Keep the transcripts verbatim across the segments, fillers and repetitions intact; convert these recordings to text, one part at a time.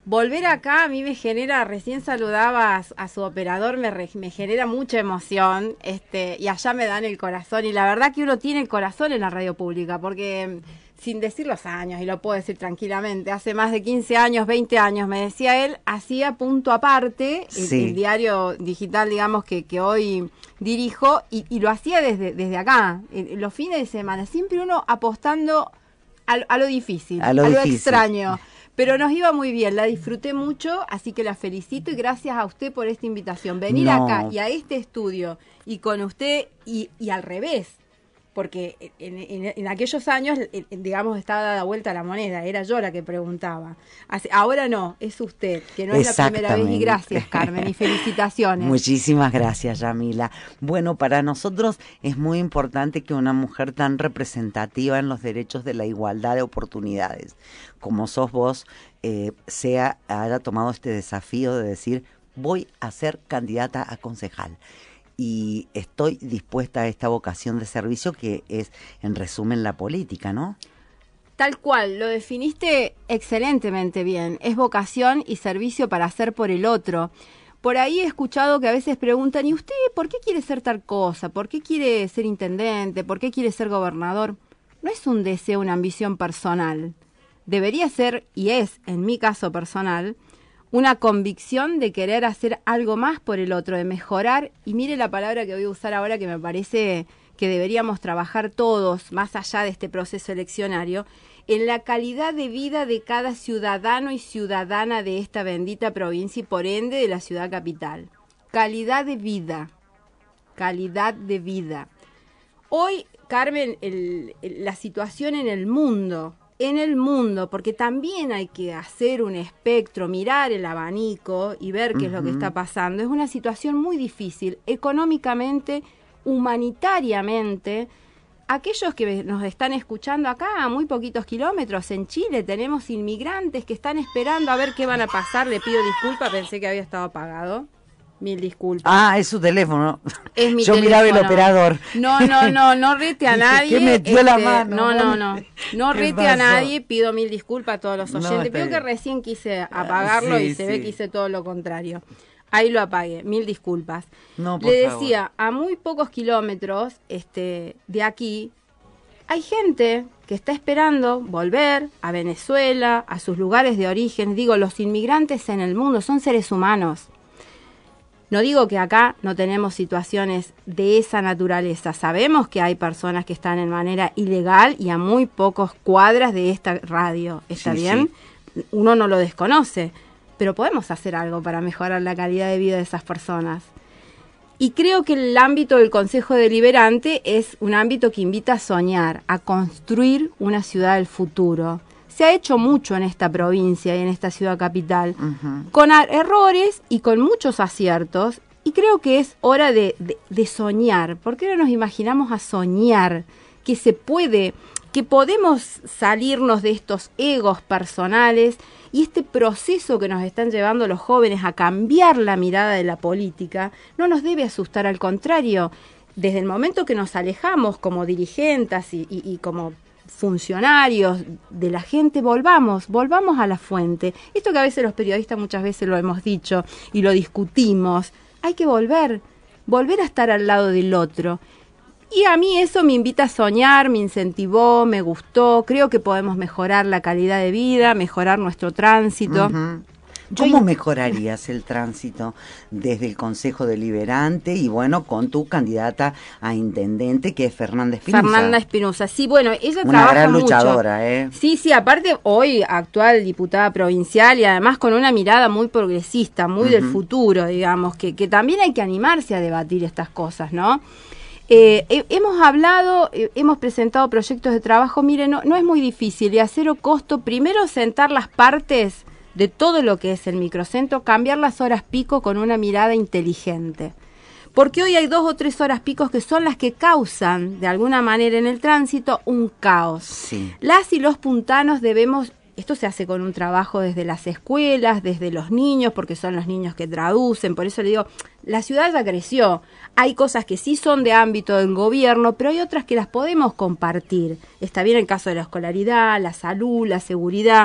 volver acá a mí me genera, recién saludaba a, a su operador, me, re, me genera mucha emoción, este, y allá me dan el corazón, y la verdad que uno tiene el corazón en la radio pública, porque sin decir los años, y lo puedo decir tranquilamente, hace más de quince años, veinte años, me decía él, hacía Punto Aparte, sí. el, el diario digital, digamos, que, que hoy dirijo, y, y lo hacía desde, desde acá, en, los fines de semana, siempre uno apostando a, a lo difícil, a lo, a lo extraño. Pero nos iba muy bien, la disfruté mucho, así que la felicito y gracias a usted por esta invitación. Venir no. acá y a este estudio y con usted y, y al revés, porque en, en, en aquellos años, digamos, estaba dada vuelta la moneda, era yo la que preguntaba. Así, ahora no, es usted, que no es la primera vez. Y gracias, Carmen, y felicitaciones. Muchísimas gracias, Yamila. Bueno, para nosotros es muy importante que una mujer tan representativa en los derechos de la igualdad de oportunidades, como sos vos, eh, sea, haya tomado este desafío de decir, voy a ser candidata a concejal. Y estoy dispuesta a esta vocación de servicio que es, en resumen, la política, ¿no? Tal cual, lo definiste excelentemente bien. Es vocación y servicio para hacer por el otro. Por ahí he escuchado que a veces preguntan, ¿y usted por qué quiere ser tal cosa? ¿Por qué quiere ser intendente? ¿Por qué quiere ser gobernador? No es un deseo, una ambición personal. Debería ser, y es, en mi caso personal, una convicción de querer hacer algo más por el otro, de mejorar, y mire la palabra que voy a usar ahora que me parece que deberíamos trabajar todos, más allá de este proceso eleccionario, en la calidad de vida de cada ciudadano y ciudadana de esta bendita provincia y por ende de la ciudad capital. Calidad de vida, calidad de vida. Hoy, Carmen, el, el, la situación en el mundo, en el mundo, porque también hay que hacer un espectro, mirar el abanico y ver qué uh-huh. es lo que está pasando. Es una situación muy difícil, económicamente, humanitariamente. Aquellos que nos están escuchando acá, a muy poquitos kilómetros, en Chile, tenemos inmigrantes que están esperando a ver qué van a pasar. Le pido disculpas, pensé que había estado apagado. Mil disculpas. Ah, es su teléfono. Es mi Yo teléfono. miraba el operador. No, no, no, no rete a nadie. ¿Qué metió este, la mano? No, no, no. No rete pasó? a nadie. Pido mil disculpas a todos los oyentes. No, Pido que bien. recién quise apagarlo sí, y se sí. ve que hice todo lo contrario. Ahí lo apagué. Mil disculpas. No, por Le favor. decía, a muy pocos kilómetros este, de aquí, hay gente que está esperando volver a Venezuela, a sus lugares de origen. Digo, los inmigrantes en el mundo son seres humanos. No digo que acá no tenemos situaciones de esa naturaleza. Sabemos que hay personas que están en manera ilegal y a muy pocos cuadras de esta radio. ¿Está sí, bien? Sí. Uno no lo desconoce, pero podemos hacer algo para mejorar la calidad de vida de esas personas. Y creo que el ámbito del Consejo Deliberante es un ámbito que invita a soñar, a construir una ciudad del futuro. Se ha hecho mucho en esta provincia y en esta ciudad capital, uh-huh. con errores y con muchos aciertos, y creo que es hora de, de, de soñar. ¿Por qué no nos imaginamos a soñar que se puede, que podemos salirnos de estos egos personales y este proceso que nos están llevando los jóvenes a cambiar la mirada de la política no nos debe asustar? Al contrario, desde el momento que nos alejamos como dirigentes y, y, y como funcionarios de la gente, volvamos, volvamos a la fuente. Esto que a veces los periodistas muchas veces lo hemos dicho y lo discutimos, hay que volver, volver a estar al lado del otro. Y a mí eso me invita a soñar, me incentivó, me gustó, creo que podemos mejorar la calidad de vida, mejorar nuestro tránsito. Uh-huh. ¿Cómo mejorarías el tránsito desde el Consejo Deliberante y bueno, con tu candidata a intendente que es Fernanda Espinosa? Fernanda Espinosa, sí, bueno, ella Una trabaja gran mucho. luchadora, ¿eh? Sí, sí, aparte hoy actual diputada provincial y además con una mirada muy progresista, muy uh-huh. del futuro, digamos, que, que también hay que animarse a debatir estas cosas, ¿no? Eh, he, hemos hablado, eh, hemos presentado proyectos de trabajo, miren, no, no es muy difícil y a cero costo, primero sentar las partes de todo lo que es el microcentro, cambiar las horas pico con una mirada inteligente. Porque hoy hay dos o tres horas picos que son las que causan, de alguna manera en el tránsito, un caos. Sí. Las y los puntanos debemos, esto se hace con un trabajo desde las escuelas, desde los niños, porque son los niños que traducen, por eso le digo, la ciudad ya creció. Hay cosas que sí son de ámbito del gobierno, pero hay otras que las podemos compartir. Está bien el caso de la escolaridad, la salud, la seguridad,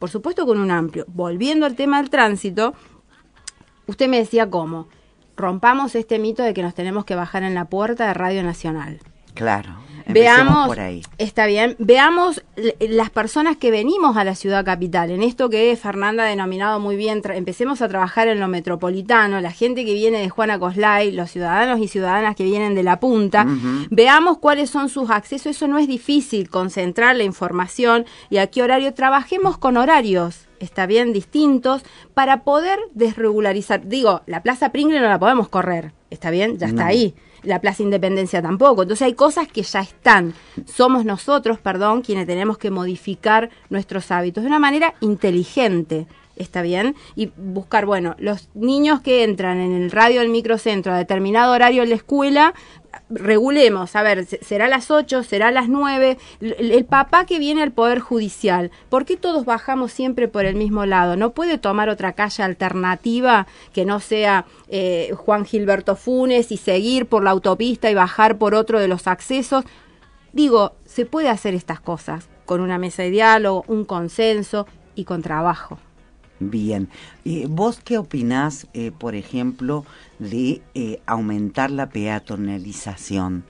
por supuesto con un amplio. Volviendo al tema del tránsito, usted me decía cómo, rompamos este mito de que nos tenemos que bajar en la puerta de Radio Nacional. Claro. Veamos, por ahí. Está bien, veamos l- las personas que venimos a la ciudad capital, en esto que Fernanda ha denominado muy bien, tra- empecemos a trabajar en lo metropolitano, la gente que viene de Juana Coslay, los ciudadanos y ciudadanas que vienen de la punta, uh-huh. Veamos cuáles son sus accesos, eso no es difícil, concentrar la información y a qué horario, trabajemos con horarios, está bien, distintos, para poder desregularizar, digo, la Plaza Pringle no la podemos correr, está bien, ya está no. ahí. La Plaza Independencia tampoco. Entonces hay cosas que ya están. Somos nosotros, perdón, quienes tenemos que modificar nuestros hábitos de una manera inteligente, ¿está bien? Y buscar, bueno, los niños que entran en el radio del microcentro a determinado horario en la escuela, regulemos, a ver, será a las ocho, será a las nueve, el, el papá que viene al Poder Judicial, ¿por qué todos bajamos siempre por el mismo lado? ¿No puede tomar otra calle alternativa que no sea eh, Juan Gilberto Funes y seguir por la autopista y bajar por otro de los accesos? Digo, se puede hacer estas cosas con una mesa de diálogo, un consenso y con trabajo. Bien. Eh, ¿Vos qué opinás, eh, por ejemplo, de eh, aumentar la peatonalización?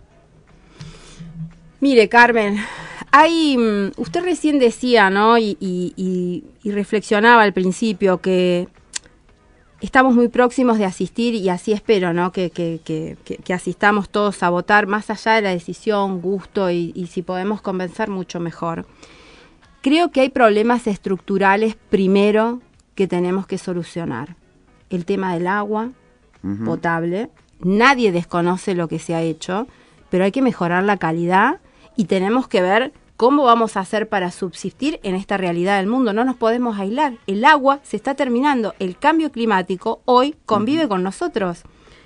Mire, Carmen, hay, usted recién decía, ¿no? Y, y, y, y reflexionaba al principio que estamos muy próximos de asistir, y así espero, ¿no? Que, que, que, que, que asistamos todos a votar, más allá de la decisión, gusto, y, y si podemos convencer, mucho mejor. Creo que hay problemas estructurales, primero, que tenemos que solucionar. El tema del agua uh-huh. potable. Nadie desconoce lo que se ha hecho, pero hay que mejorar la calidad y tenemos que ver cómo vamos a hacer para subsistir en esta realidad del mundo. No nos podemos aislar. El agua se está terminando. El cambio climático hoy convive uh-huh. con nosotros.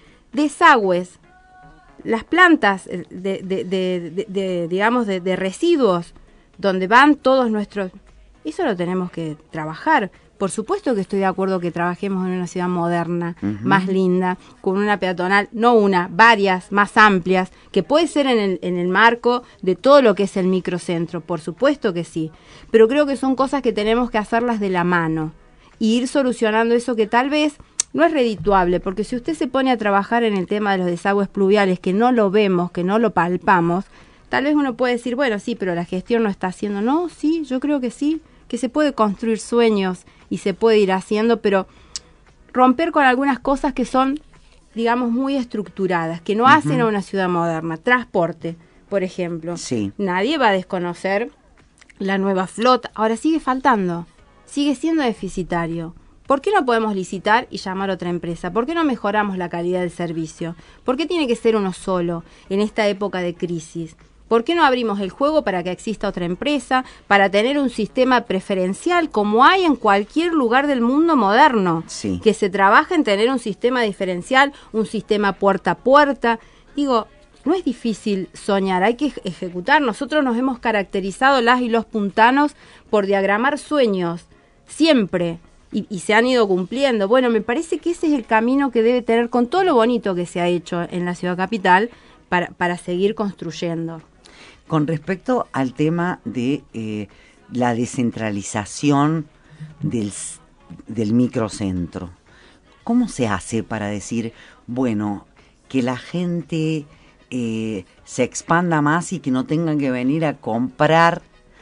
Desagües, las plantas de, de, de, de, de, de digamos, de, de residuos, donde van todos nuestros... Eso lo tenemos que trabajar. Por supuesto que estoy de acuerdo que trabajemos en una ciudad moderna, uh-huh. más linda, con una peatonal, no una, varias, más amplias, que puede ser en el, en el marco de todo lo que es el microcentro, por supuesto que sí. Pero creo que son cosas que tenemos que hacerlas de la mano y ir solucionando eso que tal vez no es redituable, porque si usted se pone a trabajar en el tema de los desagües pluviales, que no lo vemos, que no lo palpamos, tal vez uno puede decir, bueno, sí, pero la gestión no está haciendo. No, sí, yo creo que sí, que se puede construir sueños y se puede ir haciendo, pero romper con algunas cosas que son, digamos, muy estructuradas, que no uh-huh. hacen a una ciudad moderna. Transporte, por ejemplo. Sí. Nadie va a desconocer la nueva flota. Ahora sigue faltando, sigue siendo deficitario. ¿Por qué no podemos licitar y llamar a otra empresa? ¿Por qué no mejoramos la calidad del servicio? ¿Por qué tiene que ser uno solo en esta época de crisis? ¿Por qué no abrimos el juego para que exista otra empresa, para tener un sistema preferencial como hay en cualquier lugar del mundo moderno? Sí. Que se trabaja en tener un sistema diferencial, un sistema puerta a puerta. Digo, no es difícil soñar, hay que ejecutar. Nosotros nos hemos caracterizado, las y los puntanos, por diagramar sueños, siempre, y, y se han ido cumpliendo. Bueno, me parece que ese es el camino que debe tener, con todo lo bonito que se ha hecho en la ciudad capital, para, para seguir construyendo. Con respecto al tema de eh, la descentralización del, del microcentro, ¿cómo se hace para decir, bueno, que la gente eh, se expanda más y que no tengan que venir a comprar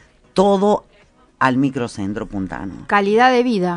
todo al microcentro puntano? Calidad de vida.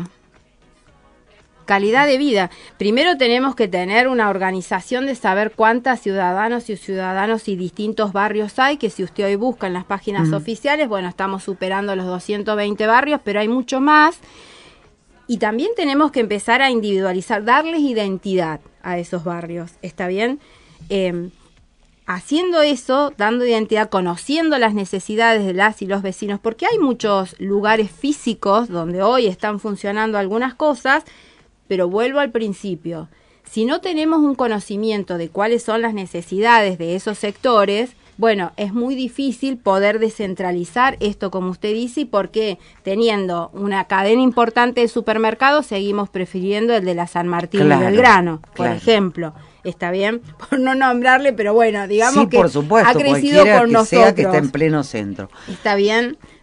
Calidad de vida. Primero tenemos que tener una organización de saber cuántas ciudadanos y ciudadanos y distintos barrios hay, que si usted hoy busca en las páginas uh-huh. oficiales, bueno, estamos superando los doscientos veinte barrios, pero hay mucho más. Y también tenemos que empezar a individualizar, darles identidad a esos barrios, ¿está bien? Eh, haciendo eso, dando identidad, conociendo las necesidades de las y los vecinos, porque hay muchos lugares físicos donde hoy están funcionando algunas cosas, pero vuelvo al principio, si no tenemos un conocimiento de cuáles son las necesidades de esos sectores, bueno, es muy difícil poder descentralizar esto, como usted dice, y porque teniendo una cadena importante de supermercados, seguimos prefiriendo el de la San Martín claro, y Belgrano, por claro. ejemplo. Está bien, por no nombrarle, pero bueno, digamos sí, que por supuesto, ha crecido por que nosotros. Sea que está en pleno centro. Está bien,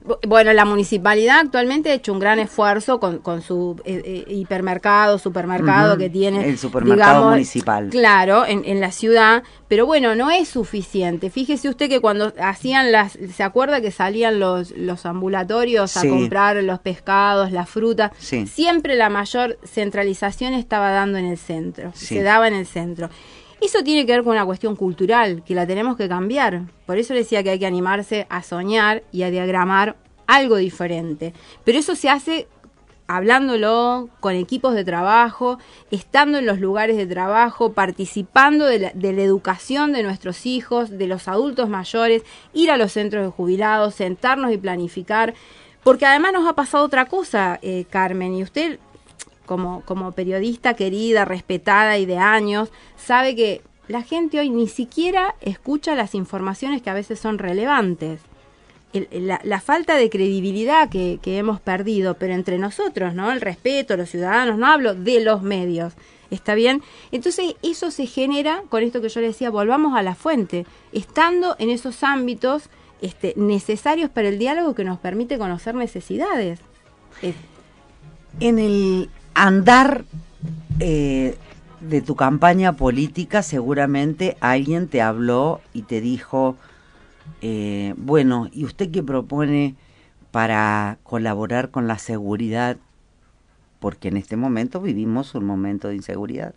Bueno, la municipalidad actualmente ha hecho un gran esfuerzo con, con su eh, eh, hipermercado, supermercado uh-huh. que tiene. El supermercado digamos, municipal. Claro, en, en la ciudad. Pero bueno, no es suficiente. Fíjese usted que cuando hacían las... ¿Se acuerda que salían los, los ambulatorios sí. a comprar los pescados, la fruta? Sí. Siempre la mayor centralización estaba dando en el centro. Sí. Se daba en el centro. Eso tiene que ver con una cuestión cultural, que la tenemos que cambiar. Por eso decía que hay que animarse a soñar y a diagramar algo diferente. Pero eso se hace hablándolo con equipos de trabajo, estando en los lugares de trabajo, participando de la, de la educación de nuestros hijos, de los adultos mayores, ir a los centros de jubilados, sentarnos y planificar. Porque además nos ha pasado otra cosa, eh, Carmen, y usted... Como, como periodista querida, respetada y de años, sabe que la gente hoy ni siquiera escucha las informaciones que a veces son relevantes. El, la, la falta de credibilidad que, que hemos perdido, pero entre nosotros, ¿no? El respeto, los ciudadanos, no hablo de los medios, ¿está bien? Entonces eso se genera con esto que yo le decía, volvamos a la fuente, estando en esos ámbitos este, necesarios para el diálogo que nos permite conocer necesidades. Eh, en el andar eh, de tu campaña política, seguramente alguien te habló y te dijo, eh, bueno, ¿y usted qué propone para colaborar con la seguridad? Porque en este momento vivimos un momento de inseguridad.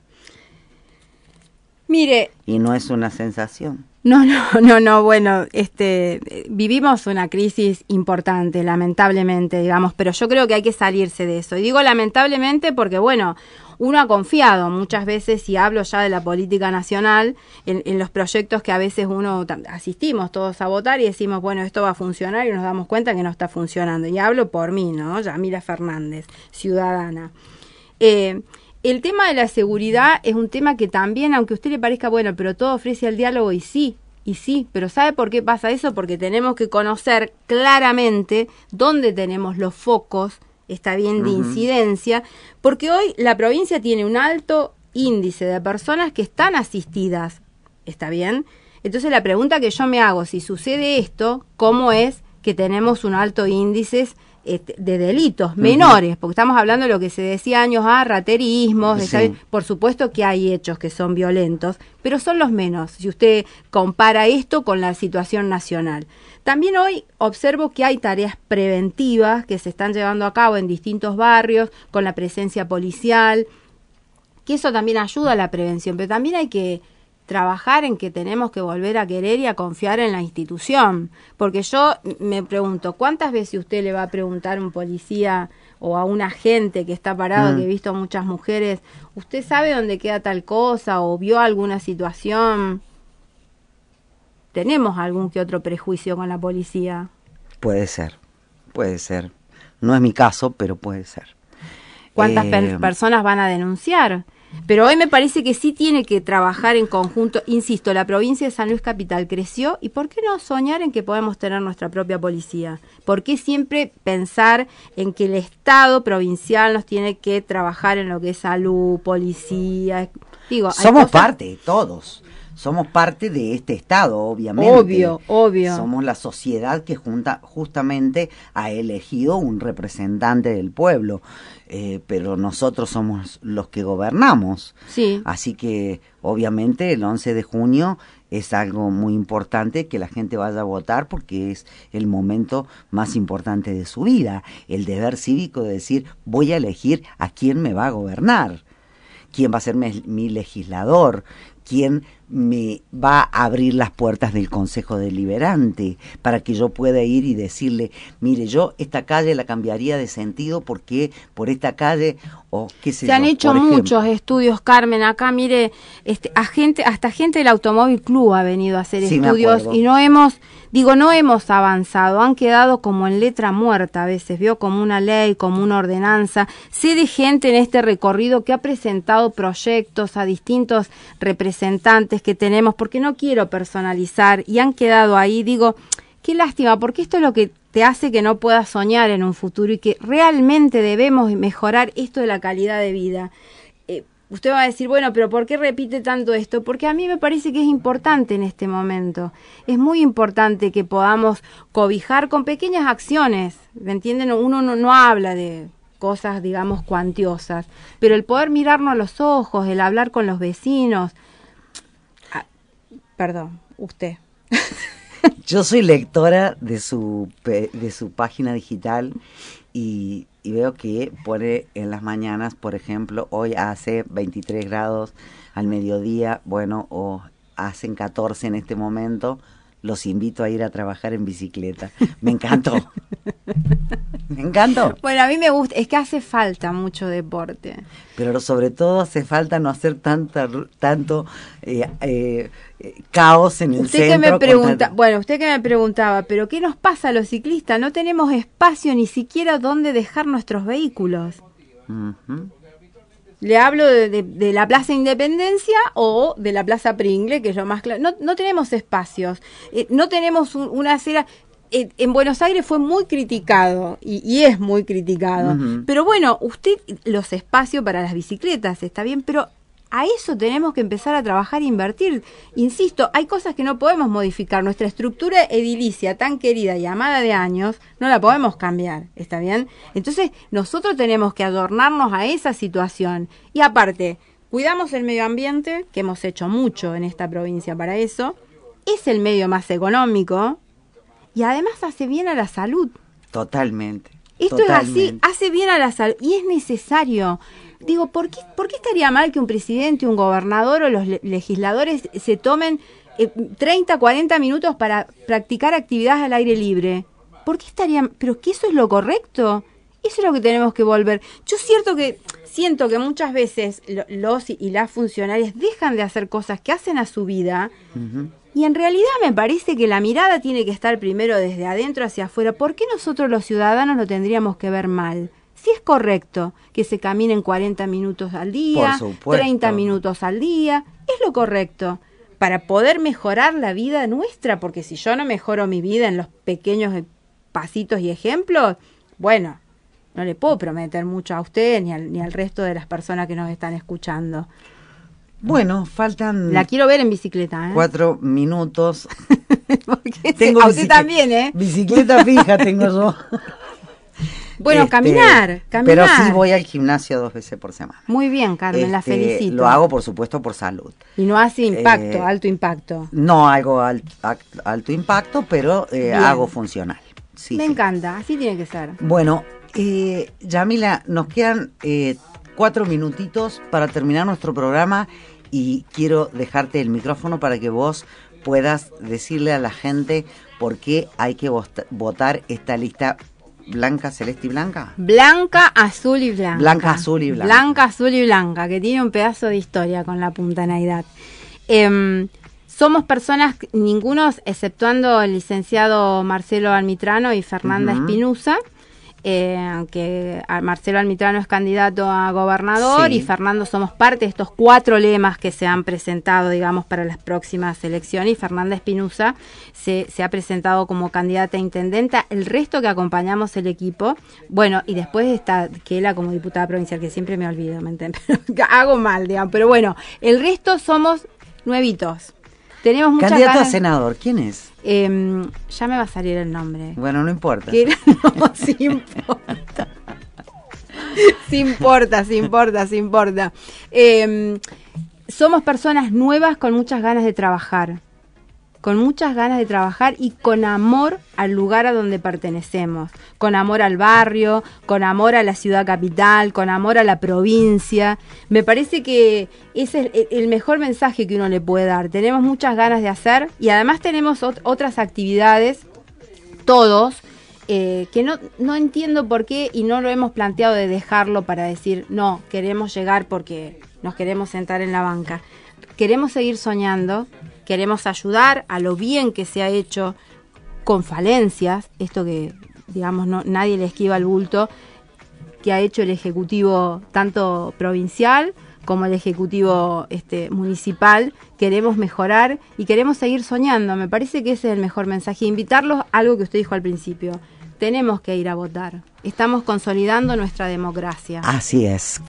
Mire... Y no es una sensación. No, no, no, no, bueno, este, vivimos una crisis importante, lamentablemente, digamos, pero yo creo que hay que salirse de eso. Y digo lamentablemente porque, bueno, uno ha confiado muchas veces, y hablo ya de la política nacional, en, en los proyectos que a veces uno asistimos todos a votar y decimos, bueno, esto va a funcionar, y nos damos cuenta que no está funcionando. Y hablo por mí, ¿no? Yamila Fernández, ciudadana. Eh... El tema de la seguridad es un tema que también, aunque a usted le parezca bueno, pero todo ofrece el diálogo, y sí, y sí, pero ¿sabe por qué pasa eso? Porque tenemos que conocer claramente dónde tenemos los focos, está bien, de uh-huh. incidencia, porque hoy la provincia tiene un alto índice de personas que están asistidas, ¿está bien? Entonces la pregunta que yo me hago, si sucede esto, ¿cómo es que tenemos un alto índice de delitos menores? Porque estamos hablando de lo que se decía años, ah, raterismos, sí. Por supuesto que hay hechos que son violentos, pero son los menos, si usted compara esto con la situación nacional. También hoy observo que hay tareas preventivas que se están llevando a cabo en distintos barrios, con la presencia policial, que eso también ayuda a la prevención, pero también hay que trabajar en que tenemos que volver a querer y a confiar en la institución, porque yo me pregunto, ¿cuántas veces usted le va a preguntar a un policía o a un agente que está parado, mm. que he visto a muchas mujeres, ¿usted sabe dónde queda tal cosa o vio alguna situación? ¿Tenemos algún que otro prejuicio con la policía? Puede ser, puede ser. No es mi caso, pero puede ser. ¿Cuántas eh... per- personas van a denunciar? Pero hoy me parece que sí tiene que trabajar en conjunto. Insisto, la provincia de San Luis Capital creció, y ¿por qué no soñar en que podemos tener nuestra propia policía? ¿Por qué siempre pensar en que el Estado provincial nos tiene que trabajar en lo que es salud, policía? Digo, somos cosas... parte, todos. Somos parte de este Estado, obviamente. Obvio, obvio. Somos la sociedad que junta, justamente ha elegido un representante del pueblo, eh, pero nosotros somos los que gobernamos. Sí. Así que, obviamente, el once de junio es algo muy importante que la gente vaya a votar, porque es el momento más importante de su vida. El deber cívico de decir, voy a elegir a quién me va a gobernar, quién va a ser mi, mi legislador, quién me va a abrir las puertas del Consejo Deliberante para que yo pueda ir y decirle, mire, yo esta calle la cambiaría de sentido porque por esta calle, o qué sé yo. Se han hecho muchos estudios, Carmen, acá, mire, este, a gente, hasta gente del Automóvil Club ha venido a hacer sí, estudios y no hemos, digo, no hemos avanzado, han quedado como en letra muerta a veces, vio, como una ley, como una ordenanza. Sé de gente en este recorrido que ha presentado proyectos a distintos representantes que tenemos, porque no quiero personalizar, y han quedado ahí. Digo, qué lástima, porque esto es lo que te hace que no puedas soñar en un futuro, y que realmente debemos mejorar esto de la calidad de vida. Eh, usted va a decir, bueno, pero ¿por qué repite tanto esto? Porque a mí me parece que es importante en este momento. Es muy importante que podamos cobijar con pequeñas acciones, ¿me entienden? Uno no, no habla de cosas, digamos, cuantiosas, pero el poder mirarnos a los ojos, el hablar con los vecinos. Ah, perdón, usted. Yo soy lectora de su, de su página digital y, y veo que pone en las mañanas, por ejemplo, hoy hace veintitrés grados al mediodía, bueno, o hacen catorce en este momento, los invito a ir a trabajar en bicicleta. Me encantó. Me encantó. Bueno, a mí me gusta, es que hace falta mucho deporte. Pero sobre todo hace falta no hacer tanta, tanto eh, eh, caos en el usted centro. Que me pregunta, tan... Bueno, usted que me preguntaba, ¿pero qué nos pasa a los ciclistas? No tenemos espacio ni siquiera donde dejar nuestros vehículos. Uh-huh. Le hablo de, de, de la Plaza Independencia o de la Plaza Pringle, que es lo más claro. No, no tenemos espacios, eh, no tenemos un, una acera. Eh, en Buenos Aires fue muy criticado y, y es muy criticado. Uh-huh. Pero bueno, usted, los espacios para las bicicletas, está bien, pero a eso tenemos que empezar a trabajar e invertir. Insisto, hay cosas que no podemos modificar. Nuestra estructura edilicia tan querida y amada de años, no la podemos cambiar, ¿está bien? Entonces, nosotros tenemos que adornarnos a esa situación. Y aparte, cuidamos el medio ambiente, que hemos hecho mucho en esta provincia para eso. Es el medio más económico y además hace bien a la salud. Totalmente. Esto totalmente. es así, hace bien a la salud y es necesario. Digo, ¿por qué, ¿por qué estaría mal que un presidente, un gobernador o los le- legisladores se tomen eh, treinta, cuarenta minutos para practicar actividades al aire libre? ¿Por qué estaría? ¿Pero que eso es lo correcto? Eso es lo que tenemos que volver. Yo cierto que siento que muchas veces lo, los y las funcionarias dejan de hacer cosas que hacen a su vida. Uh-huh. Y en realidad me parece que la mirada tiene que estar primero desde adentro hacia afuera. ¿Por qué nosotros los ciudadanos lo tendríamos que ver mal? Si es correcto que se caminen cuarenta minutos al día, treinta minutos al día, es lo correcto para poder mejorar la vida nuestra, porque si yo no mejoro mi vida en los pequeños pasitos y ejemplos, bueno, no le puedo prometer mucho a usted ni al, ni al resto de las personas que nos están escuchando. Bueno, faltan... La quiero ver en bicicleta, ¿eh? Cuatro minutos. Porque tengo a usted también, ¿eh? Bicicleta fija tengo yo. Bueno, este, caminar, caminar. Pero sí voy al gimnasio dos veces por semana. Muy bien, Carmen, este, la felicito. Lo hago, por supuesto, por salud. Y no hace impacto, eh, alto impacto. No hago al, alto impacto, pero eh, hago funcional. Sí, Me sí. encanta, así tiene que ser. Bueno, eh, Yamila, nos quedan eh, cuatro minutitos para terminar nuestro programa y quiero dejarte el micrófono para que vos puedas decirle a la gente por qué hay que votar esta lista. ¿Blanca, celeste y blanca? Blanca, azul y blanca. Blanca, azul y blanca. Blanca, azul y blanca, que tiene un pedazo de historia con la puntaneidad. Eh, somos personas, ninguno, exceptuando el licenciado Marcelo Almitrano y Fernanda uh-huh. Espinusa, eh, que Marcelo Almitrano es candidato a gobernador sí. y Fernando somos parte de estos cuatro lemas que se han presentado, digamos, para las próximas elecciones, y Fernanda Espinusa se, se ha presentado como candidata a intendenta. El resto que acompañamos el equipo, bueno, y después está Kela como diputada provincial, que siempre me olvido, ¿me entiendes? Hago mal, digamos, pero bueno, el resto somos nuevitos. Tenemos muchas Candidato ganas. a senador, ¿quién es? Eh, ya me va a salir el nombre. Bueno, no importa. Que, no, sí importa. Sí importa, sí importa, sí importa. Eh, somos personas nuevas con muchas ganas de trabajar. Con muchas ganas de trabajar y con amor al lugar a donde pertenecemos. Con amor al barrio, con amor a la ciudad capital, con amor a la provincia. Me parece que ese es el mejor mensaje que uno le puede dar. Tenemos muchas ganas de hacer y además tenemos ot- otras actividades, todos, eh, que no, no entiendo por qué y no lo hemos planteado de dejarlo para decir, no, queremos llegar porque nos queremos sentar en la banca. Queremos seguir soñando. Queremos ayudar a lo bien que se ha hecho con falencias, esto que, digamos, no, nadie le esquiva el bulto, que ha hecho el Ejecutivo tanto provincial como el Ejecutivo este, municipal. Queremos mejorar y queremos seguir soñando. Me parece que ese es el mejor mensaje. Invitarlos a algo que usted dijo al principio. Tenemos que ir a votar. Estamos consolidando nuestra democracia. Así es.